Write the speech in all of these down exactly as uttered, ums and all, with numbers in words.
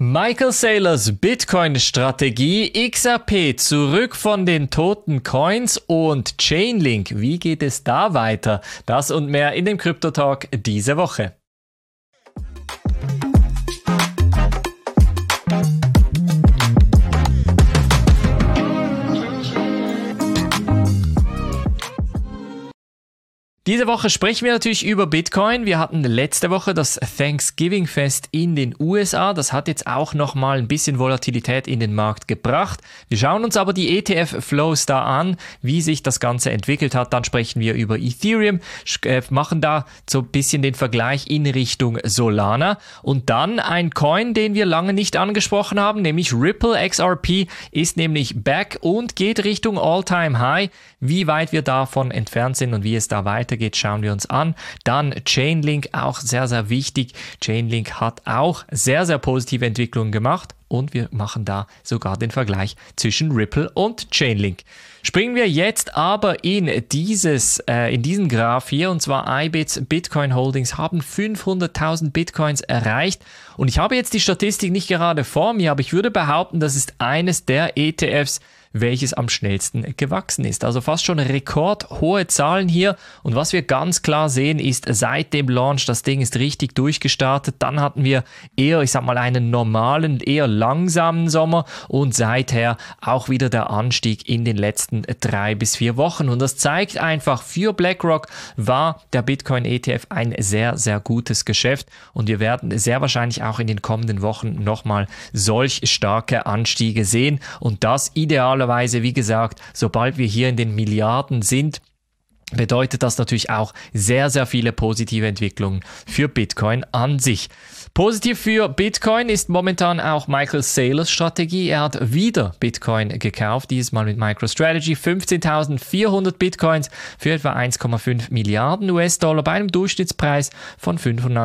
Michael Saylors Bitcoin-Strategie, X R P zurück von den toten Coins und Chainlink. Wie geht es da weiter? Das und mehr in dem Krypto-Talk diese Woche. Diese Woche sprechen wir natürlich über Bitcoin. Wir hatten letzte Woche das Thanksgiving-Fest in den U S A. Das hat jetzt auch nochmal ein bisschen Volatilität in den Markt gebracht. Wir schauen uns aber die E T F-Flows da an, wie sich das Ganze entwickelt hat. Dann sprechen wir über Ethereum, machen da so ein bisschen den Vergleich in Richtung Solana. Und dann ein Coin, den wir lange nicht angesprochen haben, nämlich Ripple. X R P ist nämlich back und geht Richtung All-Time-High. Wie weit wir davon entfernt sind und wie es da weitergeht, schauen wir uns an. Dann Chainlink, auch sehr, sehr wichtig. Chainlink hat auch sehr, sehr positive Entwicklungen gemacht und wir machen da sogar den Vergleich zwischen Ripple und Chainlink. Springen wir jetzt aber in dieses, äh, in diesen Graph hier, und zwar I B I T S Bitcoin Holdings haben fünfhunderttausend Bitcoins erreicht. Und ich habe jetzt die Statistik nicht gerade vor mir, aber ich würde behaupten, das ist eines der E T Fs, welches am schnellsten gewachsen ist. Also fast schon rekordhohe Zahlen hier. Und was wir ganz klar sehen ist, seit dem Launch, das Ding ist richtig durchgestartet. Dann hatten wir eher, ich sag mal, einen normalen, eher langsamen Sommer und seither auch wieder der Anstieg in den letzten drei bis vier Wochen. Und das zeigt einfach, für BlackRock war der Bitcoin-E T F ein sehr, sehr gutes Geschäft. Und wir werden sehr wahrscheinlich auch in den kommenden Wochen nochmal solch starke Anstiege sehen. Und das idealerweise, wie gesagt, sobald wir hier in den Milliarden sind, bedeutet das natürlich auch sehr, sehr viele positive Entwicklungen für Bitcoin an sich. Positiv für Bitcoin ist momentan auch Michael Saylors Strategie. Er hat wieder Bitcoin gekauft, dieses Mal mit MicroStrategy. fünfzehntausendvierhundert Bitcoins für etwa eins Komma fünf Milliarden U S-Dollar bei einem Durchschnittspreis von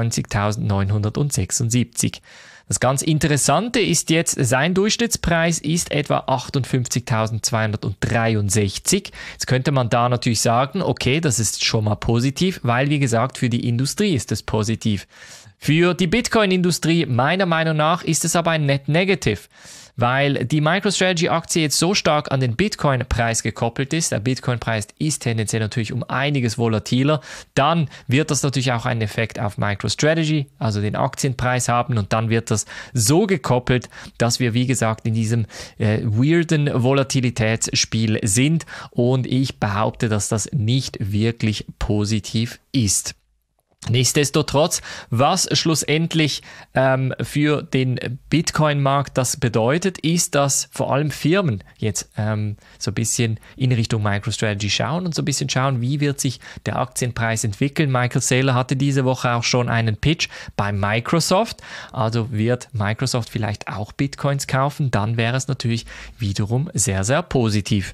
fünfundneunzigtausendneunhundertsechsundsiebzig. Das ganz Interessante ist jetzt, sein Durchschnittspreis ist etwa achtundfünfzigtausendzweihundertdreiundsechzig. Jetzt könnte man da natürlich sagen, okay, das ist schon mal positiv, weil wie gesagt, für die Industrie ist es positiv. Für die Bitcoin-Industrie meiner Meinung nach ist es aber ein Net Negative, weil die MicroStrategy-Aktie jetzt so stark an den Bitcoin-Preis gekoppelt ist. Der Bitcoin-Preis ist tendenziell natürlich um einiges volatiler. Dann wird das natürlich auch einen Effekt auf MicroStrategy, also den Aktienpreis haben, und dann wird das so gekoppelt, dass wir, wie gesagt, in diesem äh, weirden Volatilitätsspiel sind, und ich behaupte, dass das nicht wirklich positiv ist. Nichtsdestotrotz, was schlussendlich ähm, für den Bitcoin-Markt das bedeutet, ist, dass vor allem Firmen jetzt ähm, so ein bisschen in Richtung MicroStrategy schauen und so ein bisschen schauen, wie wird sich der Aktienpreis entwickeln. Michael Saylor hatte diese Woche auch schon einen Pitch bei Microsoft, also wird Microsoft vielleicht auch Bitcoins kaufen, dann wäre es natürlich wiederum sehr, sehr positiv.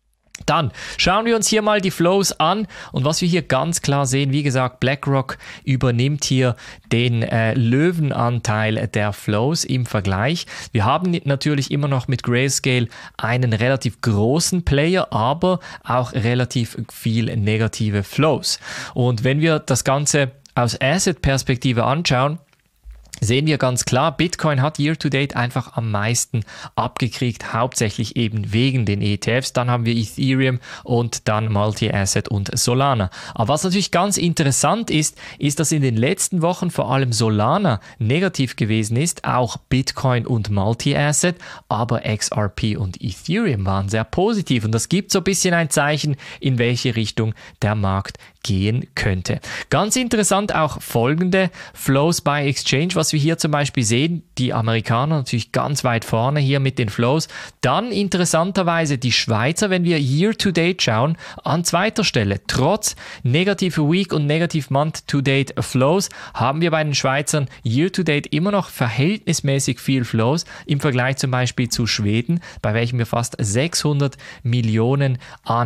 Dann schauen wir uns hier mal die Flows an, und was wir hier ganz klar sehen, wie gesagt, BlackRock übernimmt hier den äh, Löwenanteil der Flows im Vergleich. Wir haben natürlich immer noch mit Grayscale einen relativ großen Player, aber auch relativ viel negative Flows. Und wenn wir das Ganze aus Asset-Perspektive anschauen, sehen wir ganz klar, Bitcoin hat year-to-date einfach am meisten abgekriegt, hauptsächlich eben wegen den E T Fs. Dann haben wir Ethereum und dann Multi-Asset und Solana. Aber was natürlich ganz interessant ist, ist, dass in den letzten Wochen vor allem Solana negativ gewesen ist, auch Bitcoin und Multi-Asset, aber X R P und Ethereum waren sehr positiv, und das gibt so ein bisschen ein Zeichen, in welche Richtung der Markt gehen könnte. Ganz interessant auch folgende Flows bei Exchange, was wir hier zum Beispiel sehen, die Amerikaner natürlich ganz weit vorne hier mit den Flows. Dann interessanterweise die Schweizer, wenn wir Year-to-Date schauen, an zweiter Stelle. Trotz negative Week- und negativ Month-to-Date Flows haben wir bei den Schweizern Year-to-Date immer noch verhältnismäßig viel Flows im Vergleich zum Beispiel zu Schweden, bei welchem wir fast sechshundert Millionen an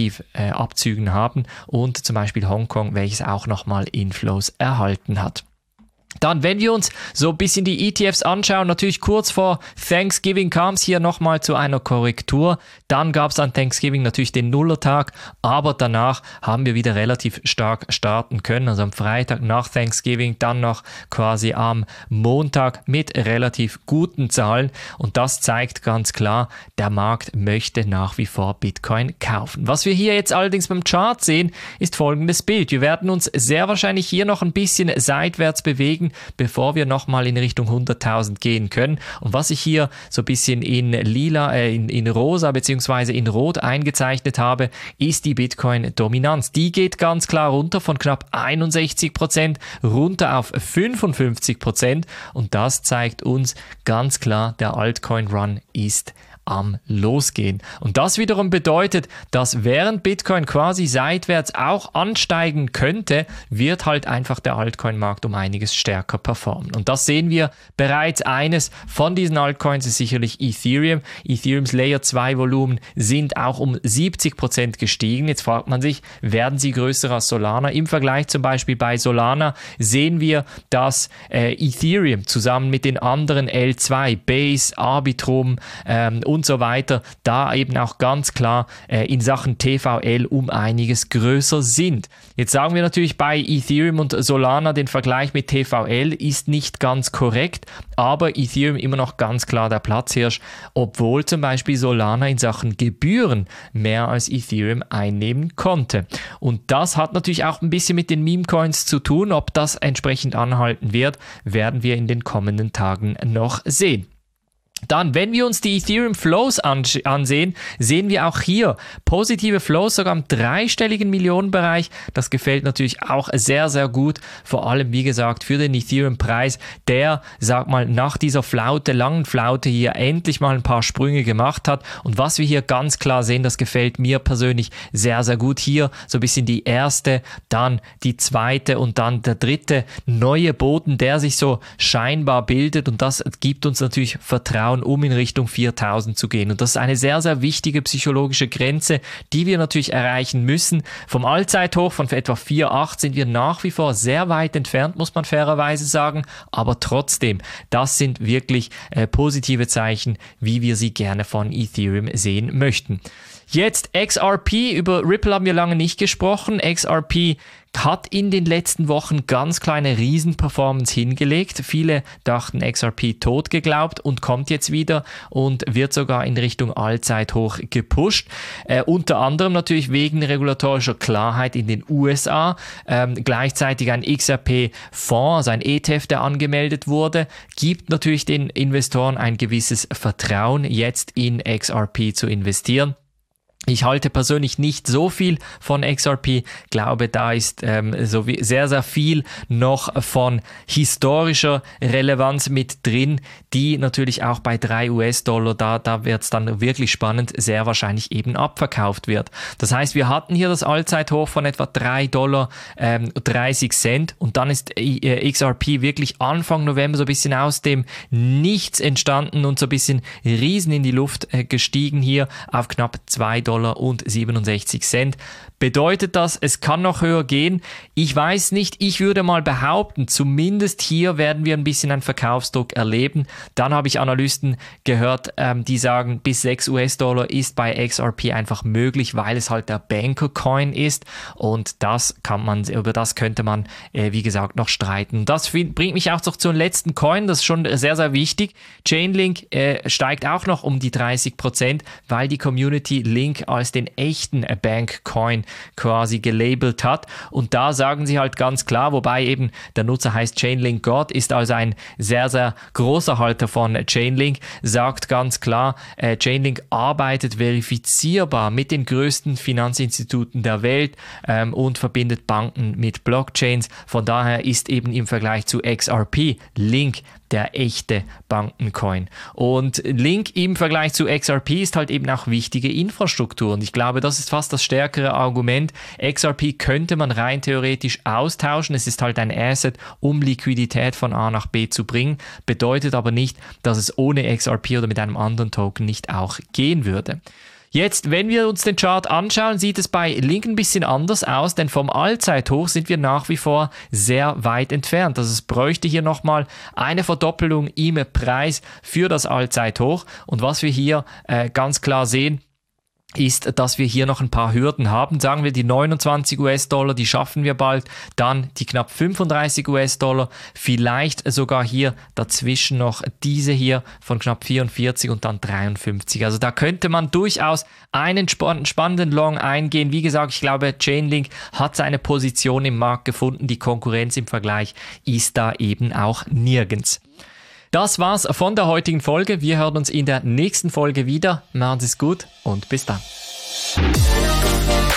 Negativabzügen haben, und zum Beispiel Hongkong, welches auch nochmal Inflows erhalten hat. Dann, wenn wir uns so ein bisschen die E T Fs anschauen, natürlich kurz vor Thanksgiving kam es hier nochmal zu einer Korrektur. Dann gab es an Thanksgiving natürlich den Nullertag, aber danach haben wir wieder relativ stark starten können. Also am Freitag nach Thanksgiving, dann noch quasi am Montag mit relativ guten Zahlen. Und das zeigt ganz klar, der Markt möchte nach wie vor Bitcoin kaufen. Was wir hier jetzt allerdings beim Chart sehen, ist folgendes Bild. Wir werden uns sehr wahrscheinlich hier noch ein bisschen seitwärts bewegen, bevor wir nochmal in Richtung hunderttausend gehen können. Und was ich hier so ein bisschen in lila, äh, in, in rosa bzw. in rot eingezeichnet habe, ist die Bitcoin-Dominanz. Die geht ganz klar runter von knapp einundsechzig Prozent runter auf fünfundfünfzig Prozent und das zeigt uns ganz klar, der Altcoin-Run ist am Losgehen. Und das wiederum bedeutet, dass während Bitcoin quasi seitwärts auch ansteigen könnte, wird halt einfach der Altcoin-Markt um einiges stärker performen. Und das sehen wir bereits. Eines von diesen Altcoins ist sicherlich Ethereum. Ethereums Layer zwei Volumen sind auch um siebzig Prozent gestiegen. Jetzt fragt man sich, werden sie größer als Solana? Im Vergleich zum Beispiel bei Solana sehen wir, dass äh, Ethereum zusammen mit den anderen L zwei, Base, Arbitrum ähm, und so weiter, da eben auch ganz klar äh, in Sachen T V L um einiges größer sind. Jetzt sagen wir natürlich bei Ethereum und Solana, den Vergleich mit T V L ist nicht ganz korrekt, aber Ethereum immer noch ganz klar der Platzhirsch, obwohl zum Beispiel Solana in Sachen Gebühren mehr als Ethereum einnehmen konnte. Und das hat natürlich auch ein bisschen mit den Meme-Coins zu tun. Ob das entsprechend anhalten wird, werden wir in den kommenden Tagen noch sehen. Dann, wenn wir uns die Ethereum Flows ansehen, sehen wir auch hier positive Flows, sogar im dreistelligen Millionenbereich. Das gefällt natürlich auch sehr, sehr gut. Vor allem, wie gesagt, für den Ethereum-Preis, der, sag mal, nach dieser Flaute, langen Flaute hier endlich mal ein paar Sprünge gemacht hat. Und was wir hier ganz klar sehen, das gefällt mir persönlich sehr, sehr gut. Hier so ein bisschen die erste, dann die zweite und dann der dritte neue Boden, der sich so scheinbar bildet. Und das gibt uns natürlich Vertrauen, um in Richtung viertausend zu gehen. Und das ist eine sehr, sehr wichtige psychologische Grenze, die wir natürlich erreichen müssen. Vom Allzeithoch von etwa vier Komma acht sind wir nach wie vor sehr weit entfernt, muss man fairerweise sagen. Aber trotzdem, das sind wirklich äh, positive Zeichen, wie wir sie gerne von Ethereum sehen möchten. Jetzt X R P, über Ripple haben wir lange nicht gesprochen. X R P hat in den letzten Wochen ganz kleine Riesenperformance hingelegt. Viele dachten X R P tot geglaubt und kommt jetzt wieder und wird sogar in Richtung Allzeithoch gepusht. Äh, unter anderem natürlich wegen regulatorischer Klarheit in den U S A. Ähm, gleichzeitig ein X R P-Fonds, also ein E T F, der angemeldet wurde, gibt natürlich den Investoren ein gewisses Vertrauen, jetzt in X R P zu investieren. Ich halte persönlich nicht so viel von X R P, glaube, da ist ähm, so wie sehr, sehr viel noch von historischer Relevanz mit drin, die natürlich auch bei drei US-Dollar, da, da wird es dann wirklich spannend, sehr wahrscheinlich eben abverkauft wird. Das heißt, wir hatten hier das Allzeithoch von etwa drei Dollar dreißig Cent und dann ist äh, X R P wirklich Anfang November so ein bisschen aus dem Nichts entstanden und so ein bisschen riesen in die Luft äh, gestiegen hier auf knapp zwei Dollar und siebenundsechzig Cent. Bedeutet das, es kann noch höher gehen? Ich weiß nicht, ich würde mal behaupten, zumindest hier werden wir ein bisschen einen Verkaufsdruck erleben. Dann habe ich Analysten gehört, ähm, die sagen, bis sechs US-Dollar ist bei X R P einfach möglich, weil es halt der Banker-Coin ist und das kann man, über das könnte man, äh, wie gesagt, noch streiten. Das bringt mich auch noch zum letzten Coin, das ist schon sehr, sehr wichtig. Chainlink äh, steigt auch noch um die dreißig Prozent, weil die Community Link als den echten Bank-Coin quasi gelabelt hat. Und da sagen sie halt ganz klar, wobei eben der Nutzer heißt Chainlink God, ist also ein sehr, sehr großer Halter von Chainlink, sagt ganz klar, äh, Chainlink arbeitet verifizierbar mit den größten Finanzinstituten der Welt ähm, und verbindet Banken mit Blockchains. Von daher ist eben im Vergleich zu X R P Link der echte Bankencoin. Und Link im Vergleich zu X R P ist halt eben auch wichtige Infrastruktur. Und ich glaube, das ist fast das stärkere Argument. X R P könnte man rein theoretisch austauschen. Es ist halt ein Asset, um Liquidität von A nach B zu bringen. Bedeutet aber nicht, dass es ohne X R P oder mit einem anderen Token nicht auch gehen würde. Jetzt, wenn wir uns den Chart anschauen, sieht es bei Link ein bisschen anders aus, denn vom Allzeithoch sind wir nach wie vor sehr weit entfernt. Also es bräuchte hier nochmal eine Verdoppelung im Preis für das Allzeithoch. Und was wir hier äh, ganz klar sehen, ist, dass wir hier noch ein paar Hürden haben. Sagen wir, die neunundzwanzig US-Dollar, die schaffen wir bald. Dann die knapp fünfunddreißig US-Dollar. Vielleicht sogar hier dazwischen noch diese hier von knapp vierundvierzig und dann dreiundfünfzig. Also da könnte man durchaus einen spannenden Long eingehen. Wie gesagt, ich glaube, Chainlink hat seine Position im Markt gefunden. Die Konkurrenz im Vergleich ist da eben auch nirgends. Das war's von der heutigen Folge. Wir hören uns in der nächsten Folge wieder. Machen Sie es gut und bis dann.